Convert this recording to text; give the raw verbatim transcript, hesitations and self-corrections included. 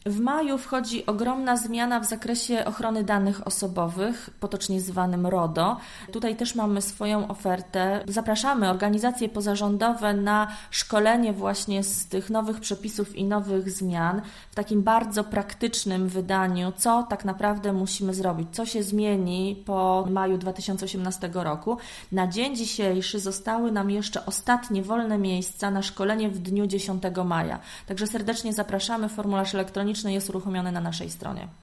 W maju wchodzi ogromna zmiana w zakresie ochrony danych osobowych, potocznie zwanym RODO. Tutaj też mamy swoją ofertę. Zapraszamy organizacje pozarządowe na szkolenie właśnie z tych nowych przepisów i nowych zmian w takim bardzo praktycznym wydaniu, co tak naprawdę musimy zrobić, co się zmieni po maju dwa tysiące osiemnastego roku. Na dzień dzisiejszy zostały nam jeszcze ostatnie wolne miejsca na szkolenie w dniu dziesiątego maja. Także serdecznie zapraszamy, formularz elektroniczny jest uruchomiony na naszej stronie.